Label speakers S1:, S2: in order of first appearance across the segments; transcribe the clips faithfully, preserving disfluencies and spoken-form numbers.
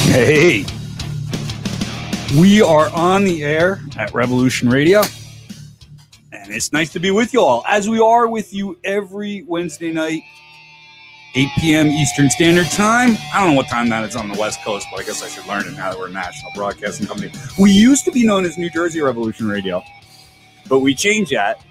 S1: Hey, we are on the air at Revolution Radio, and it's nice to be with you all, as we are with you every Wednesday night, eight p.m. Eastern Standard Time. I don't know what time that is on the West Coast, but I guess I should learn it now that we're a national broadcasting company. We used to be known as New Jersey Revolution Radio, but we changed that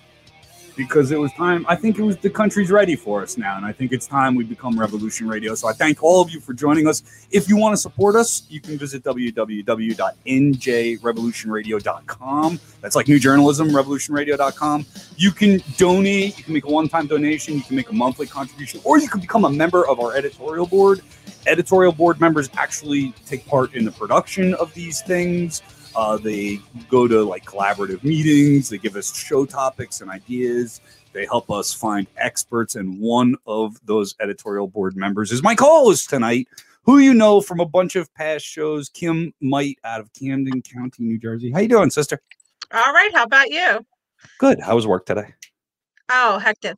S1: because it was time. I think it was the country's ready for us now, and I think it's time we become Revolution Radio. So I thank all of you for joining us. If you want to support us, you can visit w w w dot n j revolution radio dot com. That's like new journalism, revolution radio dot com. You can donate. You can make a one-time donation. You can make a monthly contribution, or you can become a member of our editorial board. Editorial board members actually take part in the production of these things. Uh, they go to like collaborative meetings. They give us show topics and ideas. They help us find experts. And one of those editorial board members is my co-host tonight, who you know from a bunch of past shows, Kim Might out of Camden County, New Jersey. How you doing, sister?
S2: All right. How about you?
S1: Good. How was work today?
S2: Oh, hectic.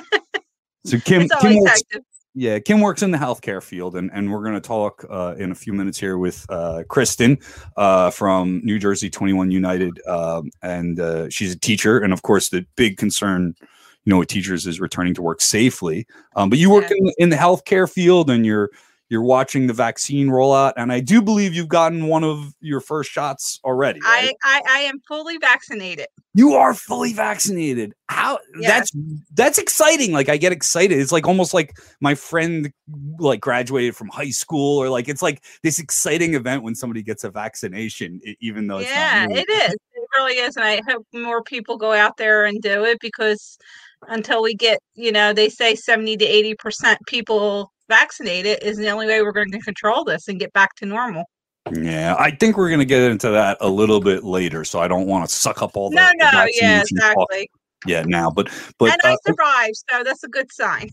S1: So Kim,
S2: it's
S1: Kim
S2: always
S1: works,
S2: hectic.
S1: Yeah, Kim works in the healthcare field, and, and we're going to talk uh, in a few minutes here with uh, Kristen uh, from New Jersey twenty-one United, um, and uh, she's a teacher, and of course the big concern, you know, with teachers is returning to work safely. Um, but you work yeah. in, in the healthcare field, and you're you're watching the vaccine rollout, and I do believe you've gotten one of your first shots already. Right?
S2: I, I I am fully vaccinated.
S1: You are fully vaccinated. How yeah. that's that's exciting. Like I get excited. It's like almost like my friend like graduated from high school, or like it's like this exciting event when somebody gets a vaccination, even though it's
S2: yeah,
S1: not
S2: it is. It really is, and I hope more people go out there and do it, because until we get, you know, they say seventy to eighty percent people vaccinated is the only way we're going to control this and get back to normal.
S1: Yeah, I think we're going to get into that a little bit later, so I don't want to suck up all the
S2: no, no,
S1: the
S2: yeah, exactly.
S1: Yeah, now, but but
S2: and I
S1: uh,
S2: survived, so that's a good sign.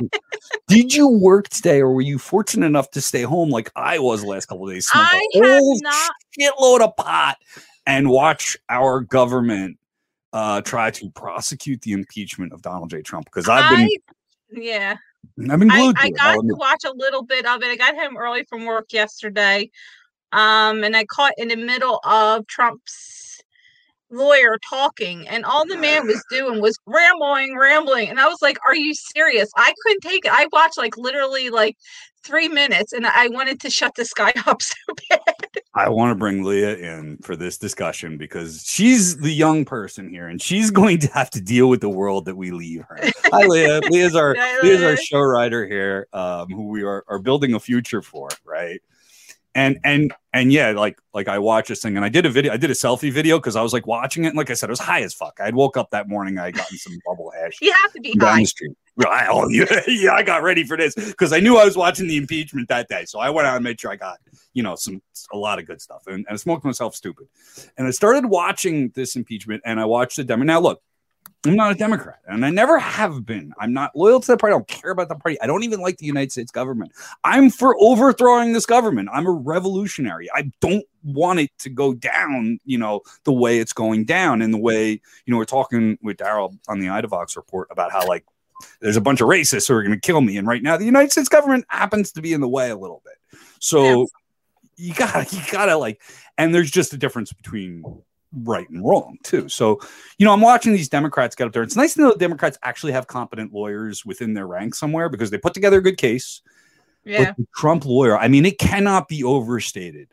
S1: Did you work today, or were you fortunate enough to stay home like I was the last couple of days?
S2: I
S1: a
S2: have
S1: whole
S2: not
S1: shitload of pot and watch our government uh, try to prosecute the impeachment of Donald J. Trump, because I've been,
S2: I, yeah,
S1: I've been glued
S2: I,
S1: to
S2: I
S1: it.
S2: got to watch a little bit of it. I got home early from work yesterday. Um, and I caught in the middle of Trump's lawyer talking, and all the man was doing was rambling, rambling. And I was like, are you serious? I couldn't take it. I watched like literally like three minutes and I wanted to shut this guy up so bad.
S1: I want to bring Leah in for this discussion because she's the young person here, and she's going to have to deal with the world that we leave her. Hi, Leah. Leah's our,
S2: Hi,
S1: Leah's our
S2: Leah.
S1: show writer here, um, who we are, are building a future for, right? And and and yeah, like like I watched this thing, and I did a video, I did a selfie video because I was like watching it, and like I said, I was high as fuck. I had woke up that morning, I had gotten some bubble hash.
S2: You have to be
S1: down
S2: high.
S1: the street. I, oh, yeah, yeah, I got ready for this because I knew I was watching the impeachment that day. So I went out and made sure I got, you know, some a lot of good stuff, and, and I smoked myself stupid. And I started watching this impeachment, and I watched the demo. Now look, I'm not a Democrat, and I never have been. I'm not loyal to the party. I don't care about the party. I don't even like the United States government. I'm for overthrowing this government. I'm a revolutionary. I don't want it to go down, you know, the way it's going down, and the way, you know, we're talking with Daryl on the Idavox report about how, like, there's a bunch of racists who are going to kill me. And right now, the United States government happens to be in the way a little bit. So yeah. you gotta, you gotta like, and there's just a difference between right and wrong too. So, you know, I'm watching these Democrats get up there. It's nice to know that Democrats actually have competent lawyers within their ranks somewhere, because they put together a good case.
S2: Yeah.
S1: But the Trump lawyer, I mean, it cannot be overstated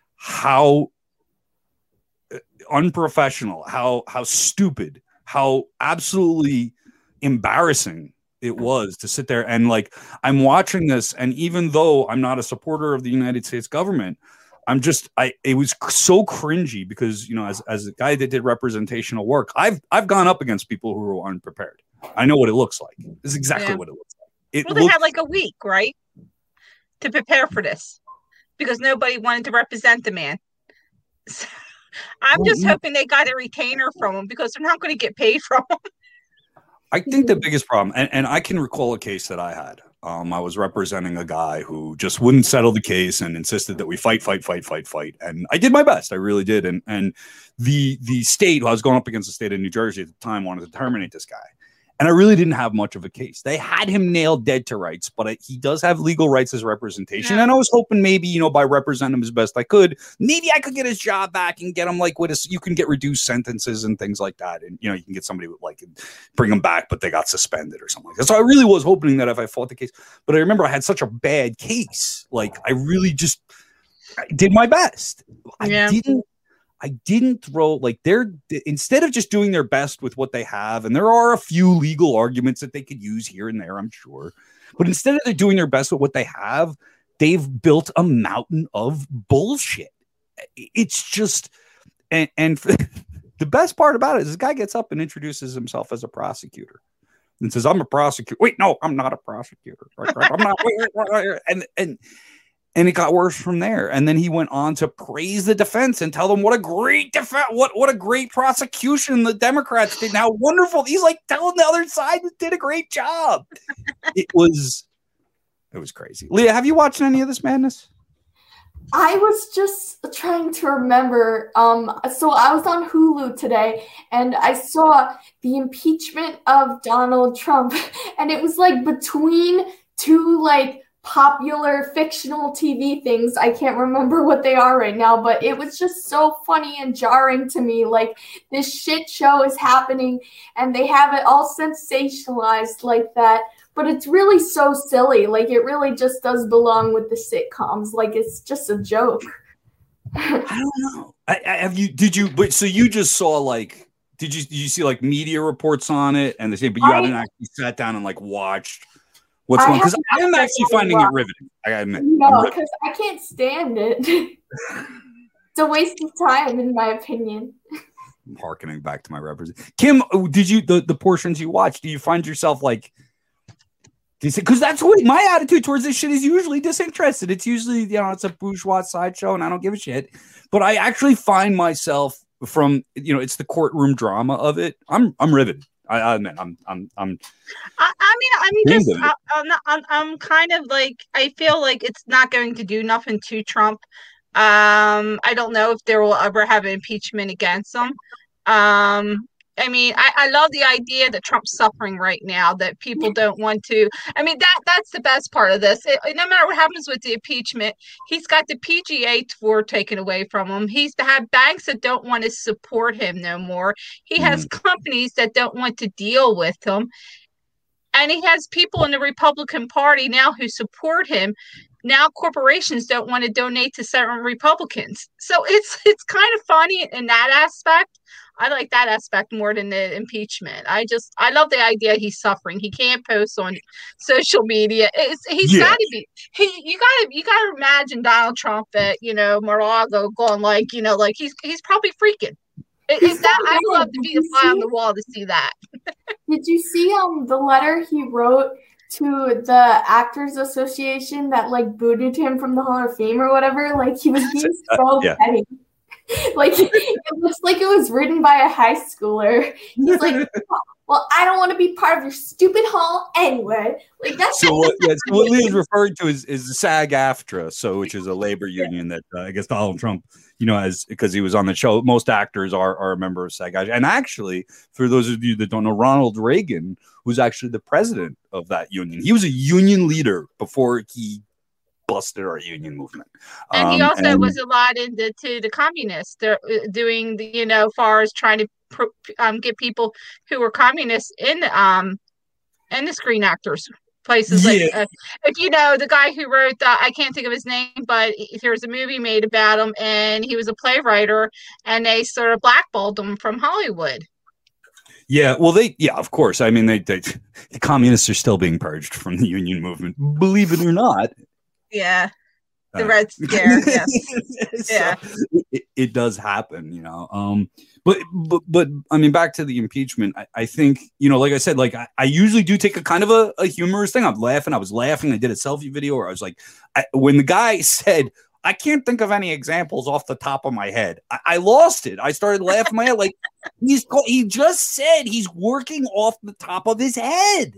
S1: how unprofessional, how, how stupid, how absolutely embarrassing it was to sit there and, like, I'm watching this, and even though I'm not a supporter of the United States government, I'm just, I, it was so cringy because, you know, as, as a guy that did representational work, I've, I've gone up against people who were unprepared. I know what it looks like. This is exactly
S2: Yeah.
S1: what it looks like. It
S2: Well, they
S1: looks,
S2: had like a week, right, to prepare for this, because nobody wanted to represent the man. So, I'm just
S1: Well,
S2: hoping they got a retainer from him, because they're not going to get paid from him.
S1: I think the biggest problem, and, and I can recall a case that I had. Um, I was representing a guy who just wouldn't settle the case and insisted that we fight, fight, fight, fight, fight. And I did my best. I really did. And and the the state, I was going up against the state of New Jersey at the time, wanted to terminate this guy. And I really didn't have much of a case. They had him nailed dead to rights, but I, he does have legal rights as representation. Yeah. And I was hoping maybe, you know, by representing him as best I could, maybe I could get his job back and get him like with a, you can get reduced sentences and things like that. And, you know, you can get somebody with like bring them back, but they got suspended or something like that. So I really was hoping that if I fought the case, but I remember I had such a bad case. Like I really just I did my best.
S2: Yeah.
S1: I didn't. I didn't throw like they're instead of just doing their best with what they have. And there are a few legal arguments that they could use here and there, I'm sure. But instead of they're doing their best with what they have, they've built a mountain of bullshit. It's just and, and the best part about it is this guy gets up and introduces himself as a prosecutor and says, I'm a prosecutor. Wait, no, I'm not a prosecutor. I'm not. and and And it got worse from there. And then he went on to praise the defense and tell them what a great defense, what, what a great prosecution the Democrats did. And how wonderful. He's like telling the other side did a great job. It was, it was crazy. Leah, have you watched any of this madness?
S3: I was just trying to remember. Um, so I was on Hulu today and I saw the impeachment of Donald Trump. And it was like between two, like, popular fictional T V things. I can't remember what they are right now, but it was just so funny and jarring to me. Like, this shit show is happening and they have it all sensationalized like that, but it's really so silly. Like, it really just does belong with the sitcoms. Like, it's just a joke.
S1: I don't know. I, I have you did you but so you just saw like did you did you see like media reports on it and the same, but you I, haven't actually sat down and like watched what's going on? Because I'm actually finding it riveting. I gotta admit.
S3: No, because I can't stand it. It's a waste of time, in my opinion.
S1: I'm harkening back to my representation. Kim, did you the, the portions you watched? Do you find yourself like? Because that's what my attitude towards this shit is usually disinterested. It's usually, you know, it's a bourgeois sideshow, and I don't give a shit. But I actually find myself from, you know, it's the courtroom drama of it. I'm I'm riveted. I, I admit, I'm, I'm, I'm.
S2: I, I mean, I'm just, I, I'm, not, I'm, I'm kind of like, I feel like it's not going to do nothing to Trump. Um, I don't know if there will ever have an impeachment against him. Um, I mean, I, I love the idea that Trump's suffering right now, that people don't want to. I mean, that that's the best part of this. It, no matter what happens with the impeachment, he's got the P G A Tour taken away from him. He's to have banks that don't want to support him no more. He has mm. companies that don't want to deal with him. And he has people in the Republican Party now who support him. Now corporations don't want to donate to certain Republicans. So it's it's kind of funny in that aspect. I like that aspect more than the impeachment. I just, I love the idea he's suffering. He can't post on social media. It's, he's yeah. got to be, he, you got to, you got to imagine Donald Trump at, you know, Mar-a-Lago going like, you know, like he's, he's probably freaking. Is that, I would love to be a fly on the wall to see that.
S3: Did you see um the letter he wrote to the Actors Association that like booted him from the Hall of Fame or whatever? Like he was being so yeah. petty. Like it looks like it was written by a high schooler. He's like, oh, well, I don't want to be part of your stupid hall anyway. Like that's
S1: so. What, yeah, so what Leah's referring to is is the SAG-AFTRA, so which is a labor union that uh, I guess Donald Trump, you know, as because he was on the show. Most actors are are a member of SAG-AFTRA, and actually, for those of you that don't know, Ronald Reagan was actually the president of that union. He was a union leader before he busted our union movement.
S2: And he also um, and, was a lot into to the communists. They're doing, the, you know, far as trying to pro, um, get people who were communists in um in the Screen Actors places. Yeah. Like uh, if you know the guy who wrote the, I can't think of his name, but there was a movie made about him, and he was a playwright, and they sort of blackballed him from Hollywood.
S1: Yeah, well, they, yeah, of course. I mean, they, they the communists are still being purged from the union movement, believe it or not.
S2: Yeah, the uh, Red Scare. Yes.
S1: so yeah, it, it does happen, you know. Um, but but but I mean, back to the impeachment. I, I think, you know, like I said, like I, I usually do take a kind of a, a humorous thing. I'm laughing. I was laughing. I did a selfie video where I was like, I, when the guy said, "I can't think of any examples off the top of my head," I, I lost it. I started laughing my head like he's he just said he's working off the top of his head.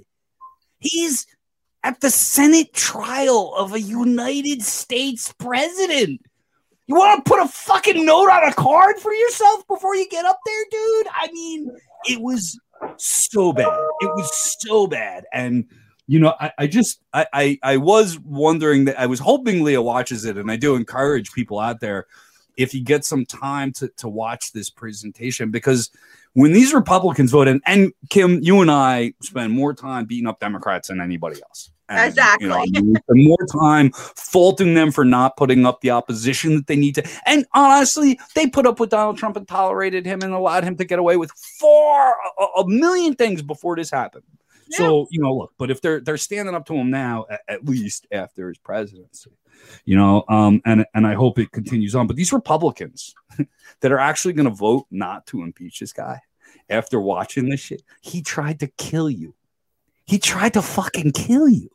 S1: He's at the Senate trial of a United States president. You want to put a fucking note on a card for yourself before you get up there, dude? I mean, it was so bad. It was so bad. And, you know, I, I just, I, I, I was wondering that I was hoping Leah watches it. And I do encourage people out there, if you get some time to, to watch this presentation, because when these Republicans vote, and, and Kim, you and I spend more time beating up Democrats than anybody else. And,
S2: exactly.
S1: You know, more time faulting them for not putting up the opposition that they need to. And honestly, they put up with Donald Trump and tolerated him and allowed him to get away with far a, a million things before this happened. Yeah. So, you know, look, but if they're they're standing up to him now, at, at least after his presidency, you know, um, and and I hope it continues on. But these Republicans that are actually going to vote not to impeach this guy after watching this shit, he tried to kill you. He tried to fucking kill you.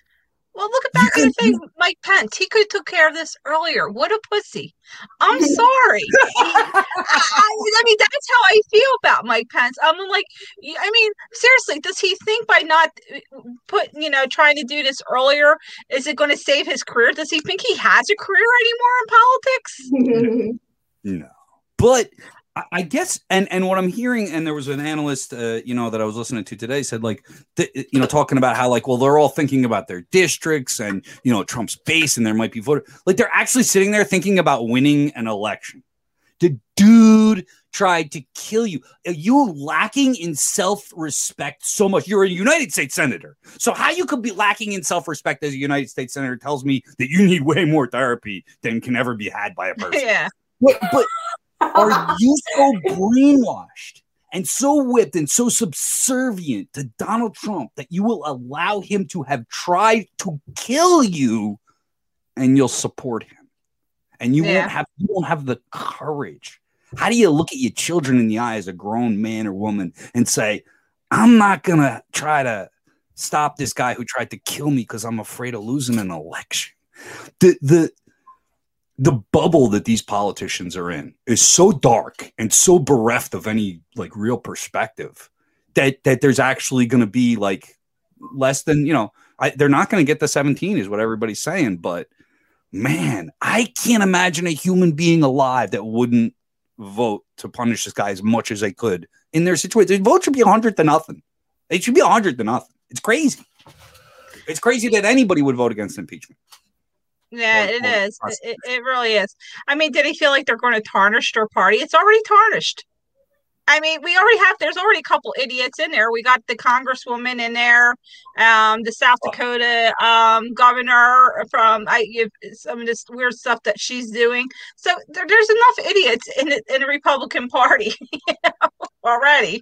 S2: Well, look at back at the thing, Mike Pence. He could have took care of this earlier. What a pussy. I'm sorry. I, I mean, that's how I feel about Mike Pence. I'm like, I mean, seriously, does he think by not put, you know, trying to do this earlier, is it going to save his career? Does he think he has a career anymore in politics?
S1: No. But I guess, and, and what I'm hearing, and there was an analyst, uh, you know, that I was listening to today said, like, th- you know, talking about how, like, well, they're all thinking about their districts and, you know, Trump's base, and there might be voter, like, they're actually sitting there thinking about winning an election. The dude tried to kill you. You're lacking in self-respect so much. You're a United States senator. So how you could be lacking in self-respect as a United States senator tells me that you need way more therapy than can ever be had by a person.
S2: Yeah.
S1: But, but are you so brainwashed and so whipped and so subservient to Donald Trump that you will allow him to have tried to kill you and you'll support him? And you yeah. won't have you won't have the courage. How do you look at your children in the eye as a grown man or woman and say, I'm not gonna try to stop this guy who tried to kill me because I'm afraid of losing an election? The the The bubble that these politicians are in is so dark and so bereft of any like real perspective that that there's actually going to be like less than, you know, I, they're not going to get the seventeen is what everybody's saying. But man, I can't imagine a human being alive that wouldn't vote to punish this guy as much as they could in their situation. The vote should be a hundred to nothing. It should be a hundred to nothing. It's crazy. It's crazy that anybody would vote against impeachment.
S2: Yeah, it is. It, it really is. I mean, did he feel like they're going to tarnish their party? It's already tarnished. I mean, we already have, there's already a couple idiots in there. We got the congresswoman in there, um, the South Dakota um, governor from I, you, some of this weird stuff that she's doing. So there, there's enough idiots in the, in the Republican Party you know, already.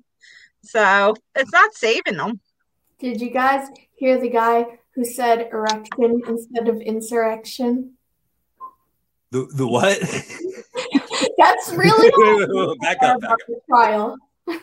S2: So it's not saving them.
S3: Did you guys hear the guy who said erection instead of insurrection?
S1: The the what?
S3: That's really
S1: wait, wait, wait, back up, back up.
S3: The trial.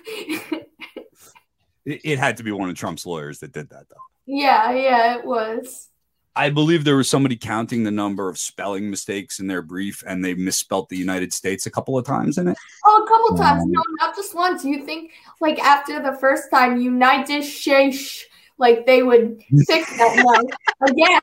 S1: it, it had to be one of Trump's lawyers that did that, though.
S3: Yeah, yeah, it was.
S1: I believe there was somebody counting the number of spelling mistakes in their brief, and they misspelled the United States a couple of times in it.
S3: Oh, a couple times. No, not just once. You think, like, after the first time, United States, like, they would fix that now. Again.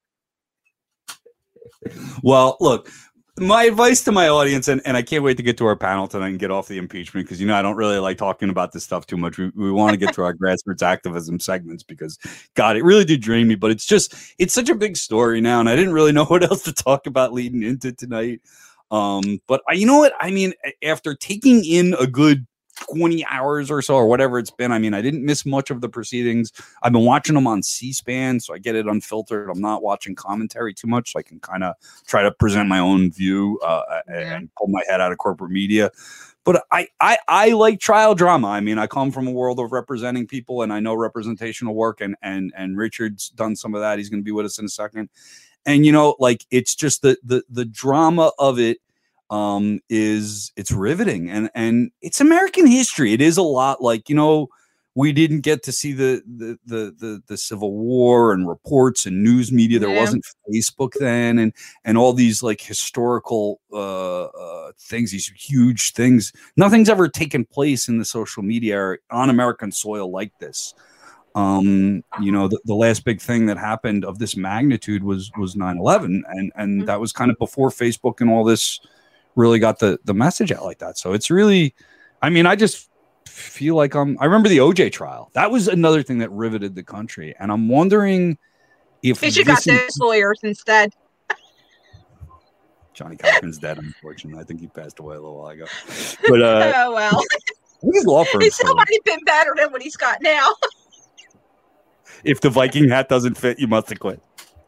S1: Well, look, my advice to my audience, and, and I can't wait to get to our panel tonight and get off the impeachment because, you know, I don't really like talking about this stuff too much. We, we want to get to our grassroots activism segments because, God, it really did drain me. But it's just, it's such a big story now, and I didn't really know what else to talk about leading into tonight. Um, but I, you know what? I mean, after taking in a good twenty hours or so or whatever it's been, I mean, I didn't miss much of the proceedings. I've been watching them on C-SPAN, so I get it unfiltered. I'm not watching commentary too much, so I can kind of try to present my own view uh, yeah. and pull my head out of corporate media. But I, I I like trial drama. I mean, I come from a world of representing people, and I know representational work, and and and Richard's done some of that. He's going to be with us in a second. And, you know, like, it's just the the the drama of it um is it's riveting, and and it's American history. It is a lot like, you know, we didn't get to see the the the the, the Civil War and reports and news media. There yeah. wasn't Facebook then, and and all these like historical uh, uh things, these huge things. Nothing's ever taken place in the social media or on American soil like this. Um, you know, the, the last big thing that happened of this magnitude was was nine eleven, and and that was kind of before Facebook and all this really got the the message out like that. So it's really, I mean, I just feel like I'm. I remember the O J trial. That was another thing that riveted the country, and I'm wondering if
S2: you got those is, lawyers instead.
S1: Johnny Cochran's dead, unfortunately. I think he passed away a little while ago. But uh,
S2: oh well,
S1: his law firm.
S2: It still might have been better than what he's got now.
S1: If the Viking hat doesn't fit, you must have quit.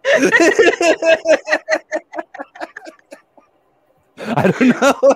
S1: I don't know.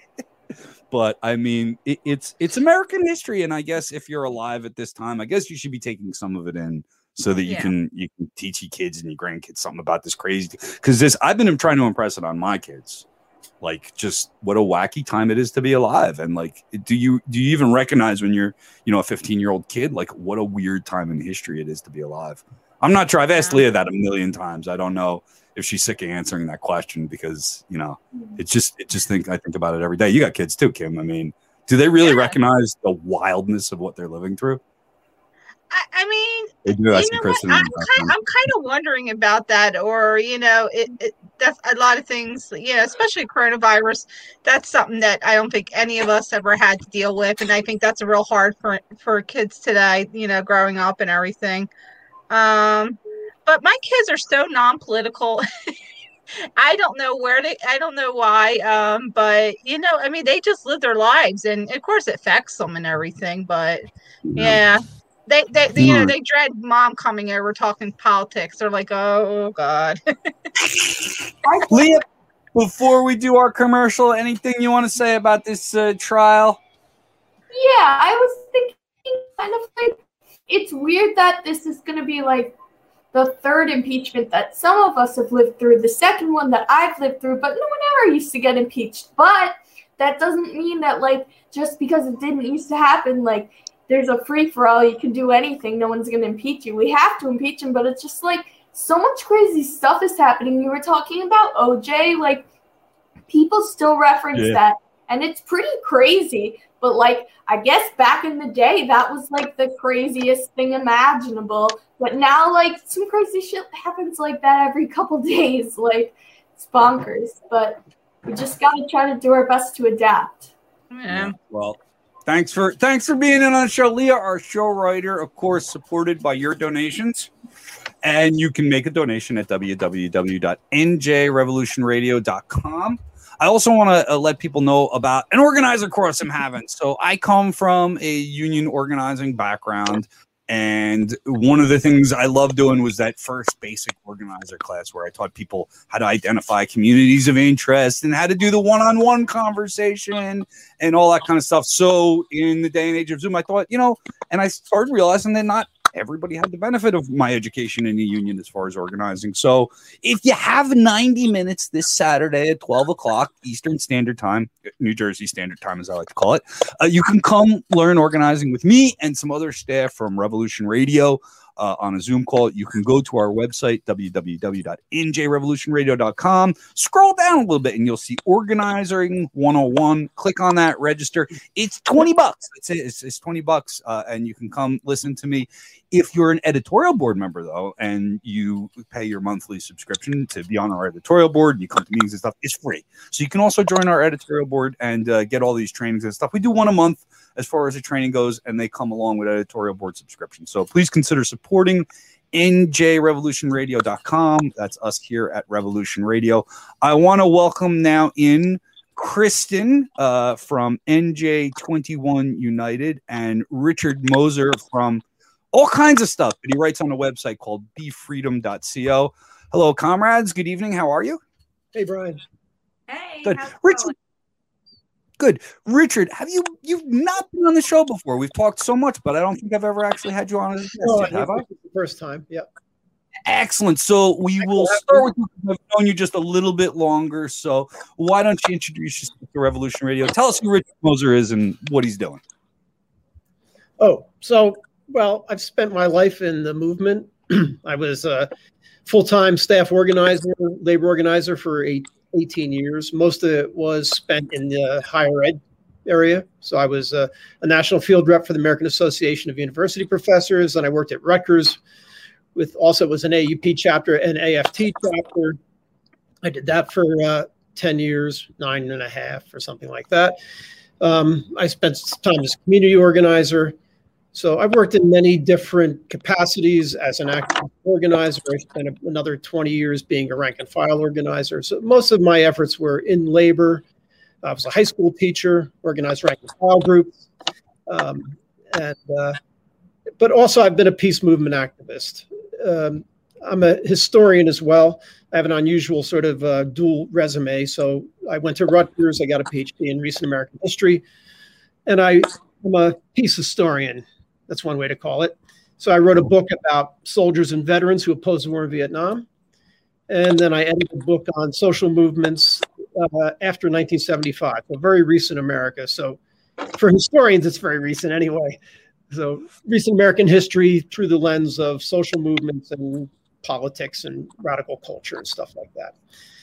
S1: But I mean, it, it's it's American history, and I guess if you're alive at this time, I guess you should be taking some of it in so that you yeah. can you can teach your kids and your grandkids something about this crazy. Because this, I've been trying to impress it on my kids, like just what a wacky time it is to be alive, and like, do you do you even recognize when you're you know a fifteen year old kid, like what a weird time in history it is to be alive? I'm not sure. I've asked Leah that a million times. I don't know if she's sick of answering that question because, you know, it's just, it just think, I think about it every day. You got kids too, Kim. I mean, do they really yeah. recognize the wildness of what they're living through?
S2: I, I mean,
S1: they do. I see Kristen.
S2: I'm kind, I'm kind of wondering about that, or, you know, it, it, that's a lot of things, yeah, especially coronavirus. That's something that I don't think any of us ever had to deal with. And I think that's a real hard for, for kids today, you know, growing up and everything. Um, But my kids are so non-political. I don't know where they, I don't know why. Um, but, you know, I mean, they just live their lives. And, of course, it affects them and everything. But, yeah, they, they, they you know, they dread mom coming over talking politics. They're like, oh, God.
S1: Leah, before we do our commercial, anything you want to say about this uh, trial?
S3: Yeah, I was thinking kind of like, it's weird that this is going to be like, the third impeachment that some of us have lived through, the second one that I've lived through, but no one ever used to get impeached. But that doesn't mean that, like, just because it didn't used to happen, like, there's a free-for-all, you can do anything, no one's going to impeach you. We have to impeach him, but it's just, like, so much crazy stuff is happening. You were talking about O J, like, people still reference yeah. that, and it's pretty crazy. But, like, I guess back in the day, that was, like, the craziest thing imaginable. But now, like, some crazy shit happens like that every couple days. Like, it's bonkers. But we just got to try to do our best to adapt.
S2: Yeah.
S1: Well, thanks for thanks for being in on the show, Leah, our show writer, of course, supported by your donations. And you can make a donation at w w w dot n j revolution radio dot com. I also want to uh, let people know about an organizer course I'm having. So I come from a union organizing background, and one of the things I love doing was that first basic organizer class where I taught people how to identify communities of interest and how to do the one-on-one conversation and all that kind of stuff. So in the day and age of Zoom, I thought, you know, and I started realizing that not everybody had the benefit of my education in the union as far as organizing. So if you have ninety minutes this Saturday at twelve o'clock Eastern Standard Time, New Jersey Standard Time, as I like to call it, uh, you can come learn organizing with me and some other staff from Revolution Radio uh, on a Zoom call. You can go to our website, w w w dot n j revolution radio dot com. Scroll down a little bit and you'll see Organizing one oh one. Click on that, register. It's twenty bucks. It's, it's, it's twenty bucks, uh, and you can come listen to me. If you're an editorial board member, though, and you pay your monthly subscription to be on our editorial board, you come to meetings and stuff, it's free. So you can also join our editorial board and uh, get all these trainings and stuff. We do one a month as far as the training goes, and they come along with editorial board subscription. So please consider supporting n j revolution radio dot com. That's us here at Revolution Radio. I want to welcome now in Kristen uh, from N J twenty-one United and Richard Moser from all kinds of stuff that he writes on a website called be freedom dot co. Hello, comrades. Good evening. How are you?
S4: Hey, Brian.
S2: Hey.
S1: Good. Richard. Good. Richard, have you you've not been on the show before? We've talked so much, but I don't think I've ever actually had you on as a guest.
S4: No,
S1: yet, have I?
S4: It's the first time. Yeah.
S1: Excellent. So we will start with you. I've known you just a little bit longer. So why don't you introduce yourself to Revolution Radio? Tell us who Richard Moser is and what he's doing.
S4: Oh, so well, I've spent my life in the movement. I was a full-time staff organizer, labor organizer for eight, eighteen years. Most of it was spent in the higher ed area. So I was uh, a national field rep for the American Association of University Professors, and I worked at Rutgers with also was an A U P chapter and A F T chapter. I did that for uh, ten years, nine and a half or something like that. Um, I spent time as a community organizer. So I've worked in many different capacities as an active organizer. I spent another twenty years being a rank and file organizer. So most of my efforts were in labor. I was a high school teacher, organized rank and file groups. Um, and, uh, but also I've been a peace movement activist. Um, I'm a historian as well. I have an unusual sort of uh, dual resume. So I went to Rutgers. I got a P H D in recent American history. And I, I'm a peace historian. That's one way to call it. So I wrote a book about soldiers and veterans who opposed the war in Vietnam. And then I edited a book on social movements uh, after nineteen seventy-five, so very recent America. So for historians, it's very recent anyway. So recent American history through the lens of social movements and politics and radical culture and stuff like that.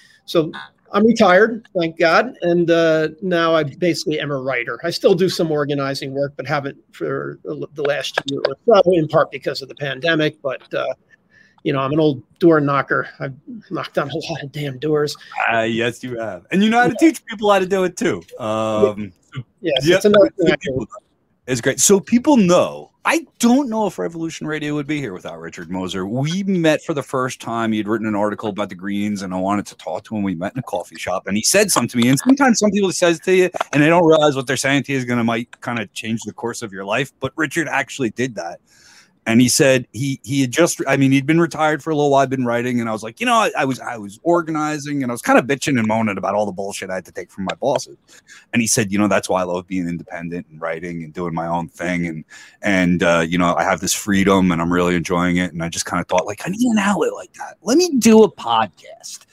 S4: So I'm retired, thank God. And uh, now I basically am a writer. I still do some organizing work, but haven't for the last year or so, in part because of the pandemic. But, uh, you know, I'm an old door knocker. I've knocked on a lot of damn doors.
S1: Uh, yes, you have. And you know how to teach people how to do it too. Um,
S4: yes,
S1: yeah,
S4: it's another thing.
S1: It's great. So people know, I don't know if Revolution Radio would be here without Richard Moser. We met for the first time. He had written an article about the Greens, and I wanted to talk to him. We met in a coffee shop, and he said something to me. And sometimes some people says to you, and they don't realize what they're saying to you is going to might kind of change the course of your life. But Richard actually did that. And he said he he had just, I mean, he'd been retired for a little while, I'd been writing, and I was like, you know, I, I was I was organizing, and I was kind of bitching and moaning about all the bullshit I had to take from my bosses. And he said, you know, that's why I love being independent and writing and doing my own thing, and and uh, you know, I have this freedom, and I'm really enjoying it. And I just kind of thought, like, I need an outlet like that. Let me do a podcast.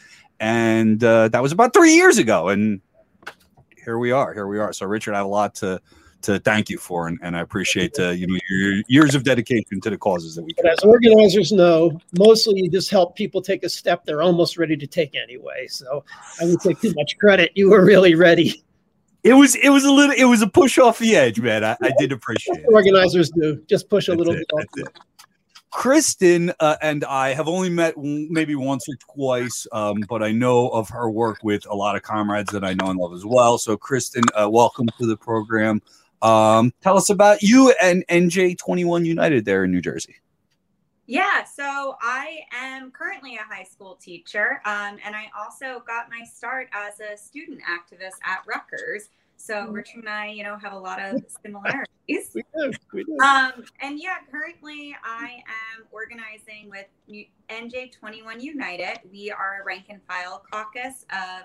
S1: And uh, that was about three years ago, and here we are. Here we are. So, Richard, I have a lot to. to thank you for, and, and I appreciate uh, you know your years of dedication to the causes that we
S4: But as organizers know, mostly you just help people take a step they're almost ready to take anyway. So I wouldn't take too much credit. You were really ready.
S1: It was it was a little it was a push off the edge, man. I, I did appreciate it.
S4: Organizers do. Just push a
S1: That's
S4: little
S1: it,
S4: bit off.
S1: That's it. Kristen uh, and I have only met maybe once or twice, um, but I know of her work with a lot of comrades that I know and love as well. So, Kristen, uh, welcome to the program. Um, tell us about you and N J twenty-one United there in New Jersey.
S5: Yeah, so I am currently a high school teacher, um, and I also got my start as a student activist at Rutgers. So Richard and I, you know, have a lot of similarities.
S4: We do, we do.
S5: Um, and yeah, currently I am organizing with N J twenty-one United. We are a rank and file caucus of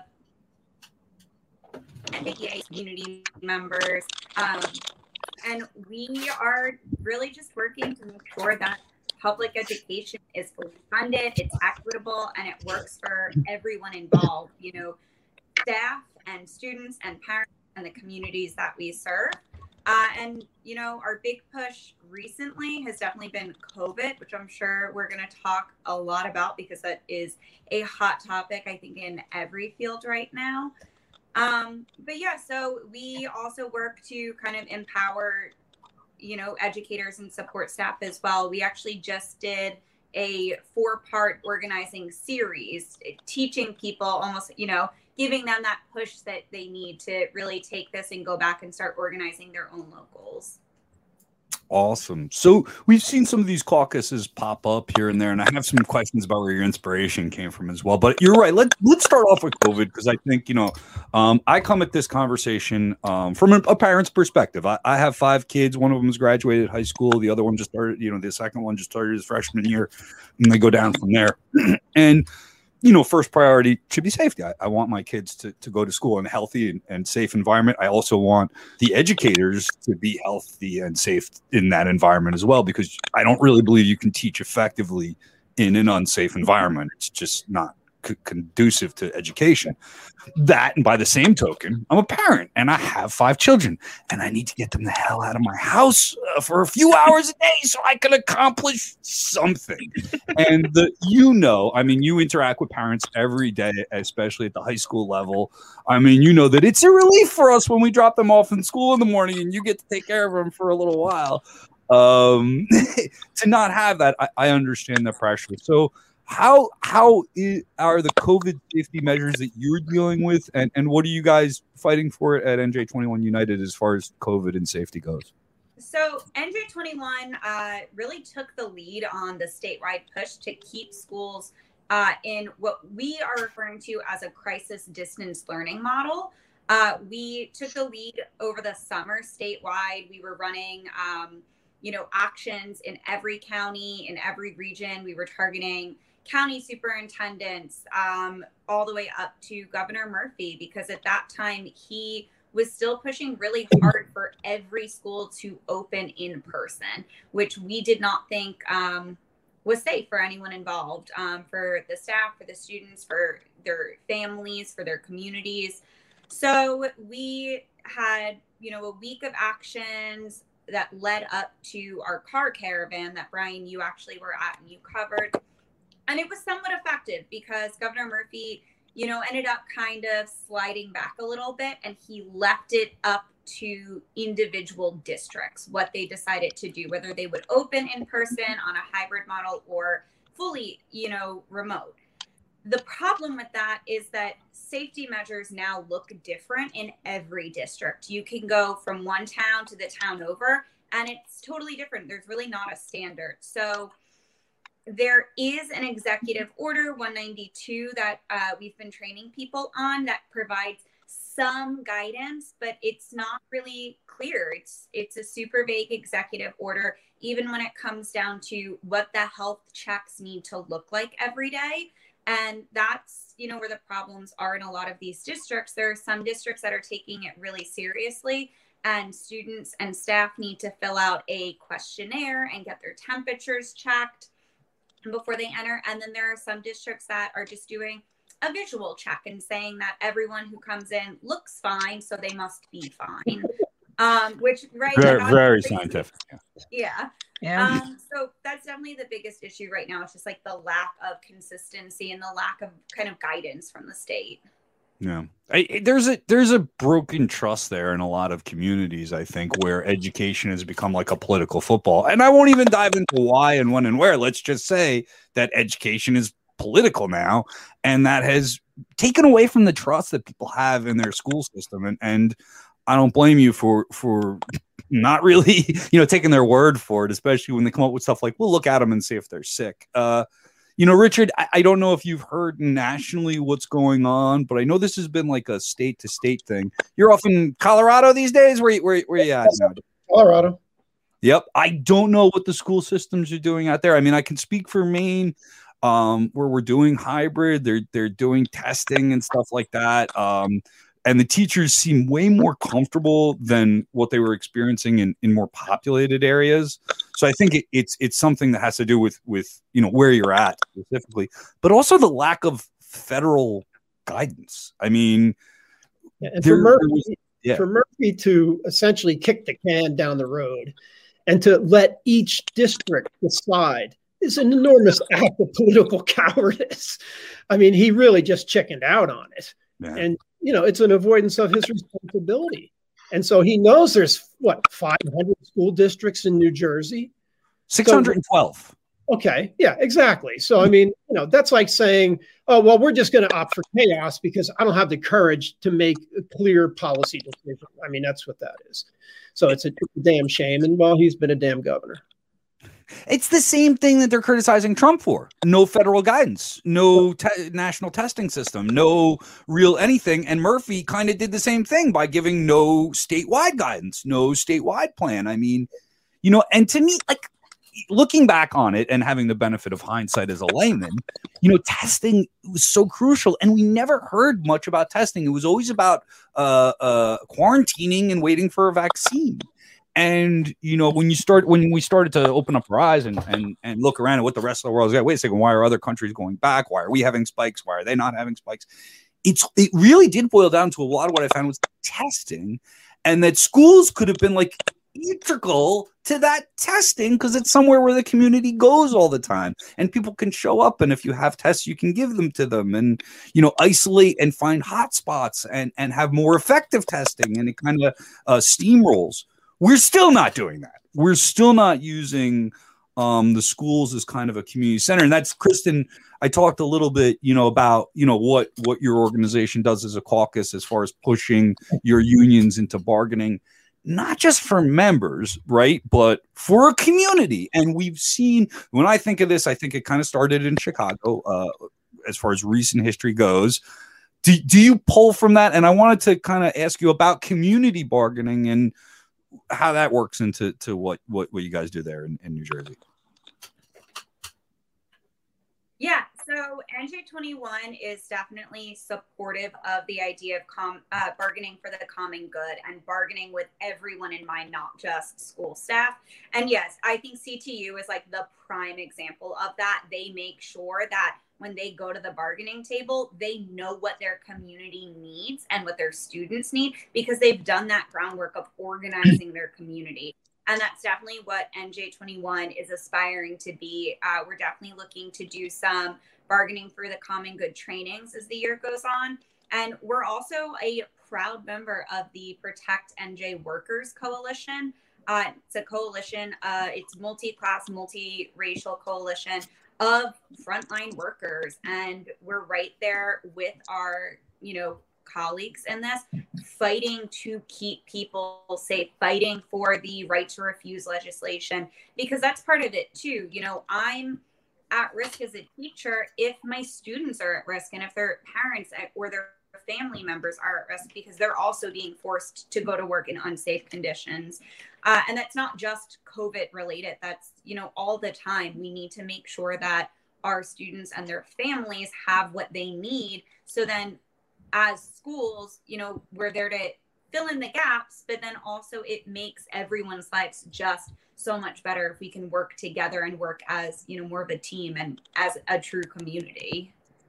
S5: N J E A community members. Um, and we are really just working to make sure that public education is fully funded, it's equitable, and it works for everyone involved, you know, staff and students and parents and the communities that we serve. Uh, and, you know, our big push recently has definitely been COVID, which I'm sure we're going to talk a lot about because that is a hot topic, I think, in every field right now. Um, but yeah, so we also work to kind of empower, you know, educators and support staff as well. We actually just did a four-part organizing series, teaching people almost, you know, giving them that push that they need to really take this and go back and start organizing their own locals.
S1: Awesome. So we've seen some of these caucuses pop up here and there, and I have some questions about where your inspiration came from as well. But you're right. Let's let's start off with COVID, because I think, you know, um, I come at this conversation um, from a, a parent's perspective. I, I have five kids. One of them has graduated high school. The other one just started, you know, the second one just started his freshman year, and they go down from there. And you know, first priority should be safety. I, I want my kids to, to go to school in a healthy and, and safe environment. I also want the educators to be healthy and safe in that environment as well, because I don't really believe you can teach effectively in an unsafe environment. It's just not c- conducive to education. That, and by the same token, I'm a parent and I have five children and I need to get them the hell out of my house uh, for a few hours a day so I can accomplish something. And the, you know, I mean, you interact with parents every day, especially at the high school level. I mean, you know that it's a relief for us when we drop them off in school in the morning and you get to take care of them for a little while. Um, to not have that, I, I understand the pressure. So how how is, are the COVID safety measures that you're dealing with, and, and what are you guys fighting for at N J twenty-one United as far as COVID and safety goes?
S5: So N J twenty-one uh, really took the lead on the statewide push to keep schools uh, in what we are referring to as a crisis distance learning model. Uh, we took the lead over the summer statewide. We were running um, you know, actions in every county, in every region. We were targeting county superintendents um, all the way up to Governor Murphy, because at that time he was still pushing really hard for every school to open in person, which we did not think um, was safe for anyone involved, um, for the staff, for the students, for their families, for their communities. So we had, you know, a week of actions that led up to our car caravan that, Brian, you actually were at and you covered. And it was somewhat effective because Governor Murphy, you know, ended up kind of sliding back a little bit, and he left it up to individual districts, what they decided to do, whether they would open in person on a hybrid model or fully, you know, remote. The problem with that is that safety measures now look different in every district. You can go from one town to the town over, and it's totally different. There's really not a standard. So there is an executive order one ninety-two that uh, we've been training people on that provides some guidance, but it's not really clear. It's it's a super vague executive order, even when it comes down to what the health checks need to look like every day. And that's, you know, where the problems are in a lot of these districts. There are some districts that are taking it really seriously, and students and staff need to fill out a questionnaire and get their temperatures checked before they enter. And then there are some districts that are just doing a visual check and saying that everyone who comes in looks fine, so they must be fine. Um, which, right.
S1: Very, very scientific.
S5: Yeah.
S2: Yeah.
S5: Um, so that's definitely the biggest issue right now. It's just like the lack of consistency and the lack of kind of guidance from the state.
S1: Yeah, I, there's a there's a broken trust there in a lot of communities, I think, where education has become like a political football. And I won't even dive into why and when and where. Let's just say that education is political now, and that has taken away from the trust that people have in their school system. And and I don't blame you for for not really, you know, taking their word for it, especially when they come up with stuff like, we'll look at them and see if they're sick. Uh, you know, Richard, I, I don't know if you've heard nationally what's going on, but I know this has been like a state to state thing. You're off in Colorado these days? Where, where, where are you at now?
S4: Colorado.
S1: Yep. I don't know what the school systems are doing out there. I mean, I can speak for Maine, um, where we're doing hybrid. They're, they're doing testing and stuff like that. Um, And the teachers seem way more comfortable than what they were experiencing in, in more populated areas. So I think it, it's it's something that has to do with with you know where you're at specifically, but also the lack of federal guidance. I mean,
S4: yeah, and
S1: there,
S4: for, Murphy,
S1: was, yeah.
S4: for Murphy to essentially kick the can down the road and to let each district decide is an enormous act of political cowardice. I mean, he really just chickened out on it. Yeah. And, you know, it's an avoidance of his responsibility. And so he knows there's, what, five hundred school districts in New Jersey?
S1: six hundred twelve.
S4: So, okay. Yeah, exactly. So, I mean, you know, that's like saying, oh, well, we're just going to opt for chaos because I don't have the courage to make a clear policy decision. I mean, that's what that is. So it's a, it's a damn shame. And, well, he's been a damn governor.
S1: It's the same thing that they're criticizing Trump for. No federal guidance, no te- national testing system, no real anything. And Murphy kind of did the same thing by giving no statewide guidance, no statewide plan. I mean, you know, and to me, like looking back on it and having the benefit of hindsight as a layman, you know, testing was so crucial. And we never heard much about testing. It was always about uh, uh, quarantining and waiting for a vaccine. And, you know, when you start, when we started to open up our eyes and, and, and look around at what the rest of the world is like, wait a second, why are other countries going back? Why are we having spikes? Why are they not having spikes? It's, it really did boil down to a lot of what I found was testing, and that schools could have been like integral to that testing because it's somewhere where the community goes all the time and people can show up. And if you have tests, you can give them to them and, you know, isolate and find hot spots and, and have more effective testing, and it kind of uh, steamrolls. We're still not doing that. We're still not using um, the schools as kind of a community center. And that's, Kristen, I talked a little bit, you know, about, you know, what, what your organization does as a caucus as far as pushing your unions into bargaining, not just for members, right, but for a community. And we've seen, when I think of this, I think it kind of started in Chicago uh, as far as recent history goes. Do, do you pull from that? And I wanted to kind of ask you about community bargaining and how that works into to what, what, what you guys do there in, in New Jersey.
S5: Yeah, so N J twenty-one is definitely supportive of the idea of com- uh, bargaining for the common good and bargaining with everyone in mind, not just school staff. And yes, I think C T U is like the prime example of that. They make sure that when they go to the bargaining table, they know what their community needs and what their students need, because they've done that groundwork of organizing their community. And that's definitely what N J twenty-one is aspiring to be. Uh, we're definitely looking to do some bargaining for the common good trainings as the year goes on. And we're also a proud member of the Protect N J Workers Coalition. Uh, it's a coalition, uh, it's multi-class, multi-racial coalition of frontline workers. And we're right there with our, you know, colleagues in this, fighting to keep people safe, fighting for the right to refuse legislation, because that's part of it too. You know, I'm at risk as a teacher if my students are at risk and if their parents or their family members are at risk, because they're also being forced to go to work in unsafe conditions. Uh, and that's not just COVID related. That's, you know, all the time. We need to make sure that our students and their families have what they need. So then as schools, you know, we're there to fill in the gaps, but then also it makes everyone's lives just so much better if we can work together and work as, you know, more of a team and as a true community.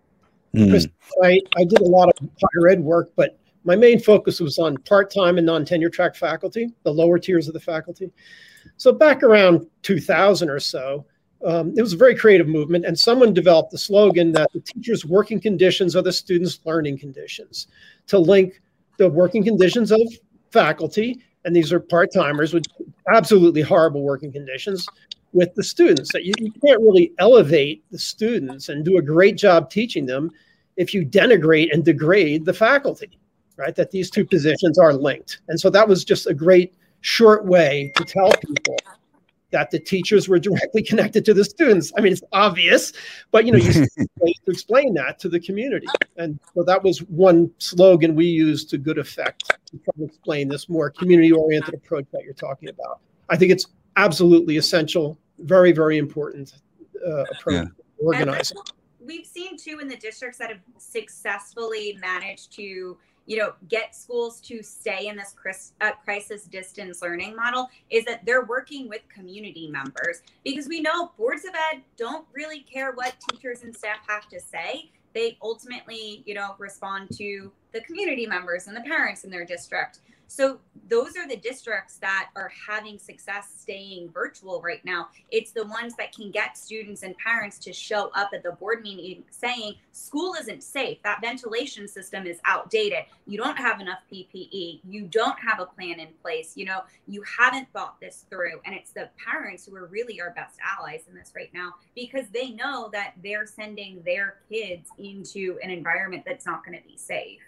S4: Mm. Chris, I, I did a lot of higher ed work, but my main focus was on part-time and non-tenure track faculty, the lower tiers of the faculty. So back around two thousand or so, Um, it was a very creative movement, and someone developed the slogan that the teacher's working conditions are the students' learning conditions, to link the working conditions of faculty, and these are part-timers with absolutely horrible working conditions, with the students. That you, you can't really elevate the students and do a great job teaching them if you denigrate and degrade the faculty, right? That these two positions are linked. And so that was just a great short way to tell people that the teachers were directly connected to the students. I mean, it's obvious, but you know, you to explain that to the community. And so that was one slogan we used to good effect to try to explain this more community-oriented approach that you're talking about. I think it's absolutely essential, very, very important uh, approach
S1: Yeah.
S4: to organizing.
S5: We've seen too in the districts that have successfully managed to, you know, get schools to stay in this uh, crisis distance learning model is that they're working with community members, because we know boards of ed don't really care what teachers and staff have to say. They ultimately, you know, respond to the community members and the parents in their district. So those are the districts that are having success staying virtual right now. It's the ones that can get students and parents to show up at the board meeting saying school isn't safe. That ventilation system is outdated. You don't have enough P P E. You don't have a plan in place. You know, you haven't thought this through. And it's the parents who are really our best allies in this right now, because they know that they're sending their kids into an environment that's not going to be safe.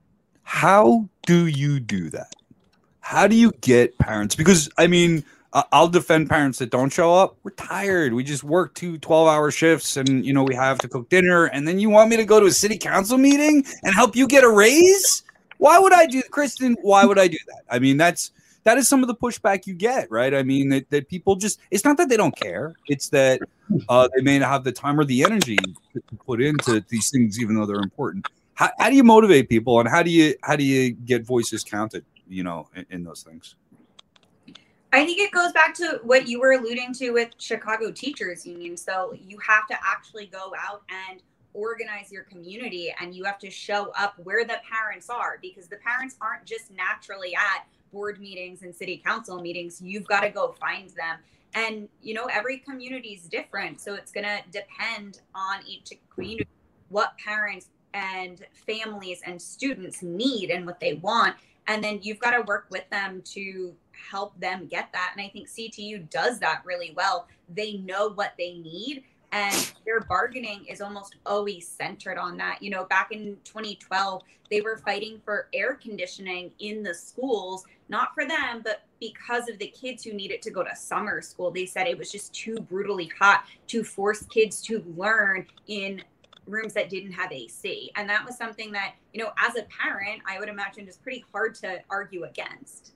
S1: How do you do that? How do you get parents? Because, I mean, uh, I'll defend parents that don't show up. We're tired. We just work two twelve-hour shifts and, you know, we have to cook dinner. And then you want me to go to a city council meeting and help you get a raise? Why would I do – Kristen, why would I do that? I mean, that's that is some of the pushback you get, right? I mean, that, that people just – it's not that they don't care. It's that uh, they may not have the time or the energy to put into these things, even though they're important. How, how do you motivate people, and how do you how do you get voices counted, you know, in, in those things?
S5: I think it goes back to what you were alluding to with Chicago Teachers Union. So you have to actually go out and organize your community, and you have to show up where the parents are, because the parents aren't just naturally at board meetings and city council meetings. You've got to go find them. And, you know, every community is different. So it's going to depend on each community, what parents and families and students need and what they want. And then you've got to work with them to help them get that. And I think C T U does that really well. They know what they need, and their bargaining is almost always centered on that. You know, back in twenty twelve, they were fighting for air conditioning in the schools, not for them, but because of the kids who needed to go to summer school. They said it was just too brutally hot to force kids to learn in rooms that didn't have A C. And that was something that, you know, as a parent, I would imagine is pretty hard to argue against.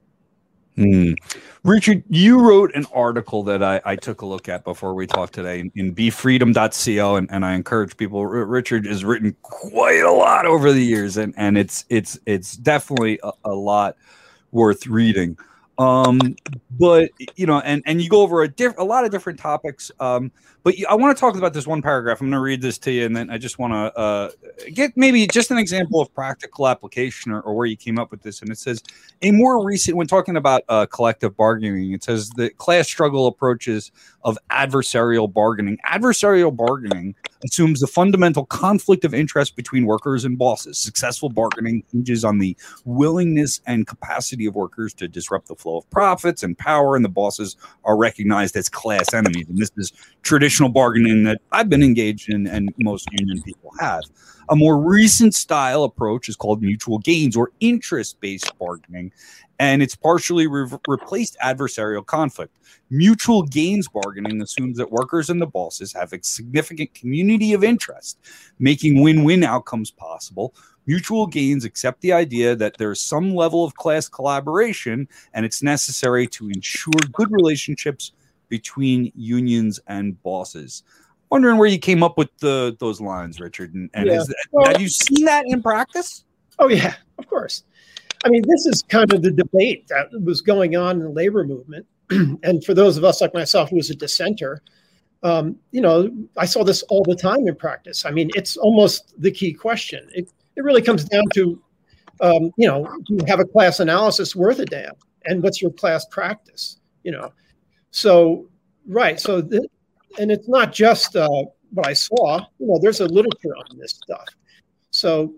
S1: Hmm. Richard, you wrote an article that I, I took a look at before we talked today in, in be freedom dot co, and, and I encourage people. R- Richard has written quite a lot over the years, and, and it's it's it's definitely a, a lot worth reading. Um, but you know, and, and you go over a diff- a lot of different topics. Um, but you, I want to talk about this one paragraph. I'm going to read this to you, and then I just want to uh, get maybe just an example of practical application or, or where you came up with this. And it says, a more recent, when talking about uh, collective bargaining, it says the class struggle approaches of adversarial bargaining. Adversarial bargaining assumes the fundamental conflict of interest between workers and bosses. Successful bargaining hinges on the willingness and capacity of workers to disrupt the flow of profits and power, and the bosses are recognized as class enemies. And this is traditional bargaining that I've been engaged in and most union people have. A more recent style approach is called mutual gains or interest-based bargaining, and it's partially re- replaced adversarial conflict. Mutual gains bargaining assumes that workers and the bosses have a significant community of interest, making win-win outcomes possible. Mutual gains accept the idea that there's some level of class collaboration, and it's necessary to ensure good relationships between unions and bosses. Wondering where you came up with the those lines, Richard, and, and
S4: Yeah.
S1: is that,
S4: Well,
S1: have you seen that in practice?
S4: Oh, yeah, of course. I mean, this is kind of the debate that was going on in the labor movement. And for those of us like myself who was a dissenter, um, you know, I saw this all the time in practice. I mean, it's almost the key question. It, it really comes down to, um, you know, do you have a class analysis worth a damn? And what's your class practice, you know? So, right. So, th- and it's not just uh, what I saw, you know, there's a literature on this stuff. So,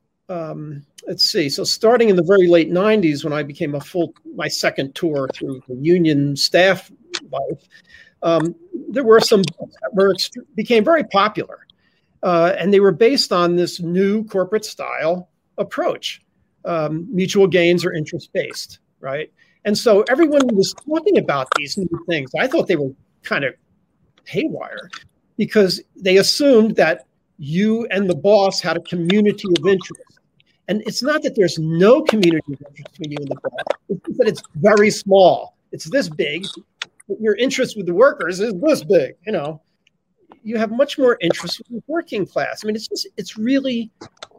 S4: um, let's see. So starting in the very late nineties, when I became a full, my second tour through the union staff life, um, there were some that were ext- became very popular. Uh, and they were based on this new corporate style approach, um, mutual gains or interest-based, right? And so everyone was talking about these new things. I thought they were kind of haywire because they assumed that you and the boss had a community of interest. And it's not that there's no community of interest between you and the boss, it's that it's very small. It's this big, but your interest with the workers is this big, you know. You have much more interest with the working class. I mean, it's just, it's really,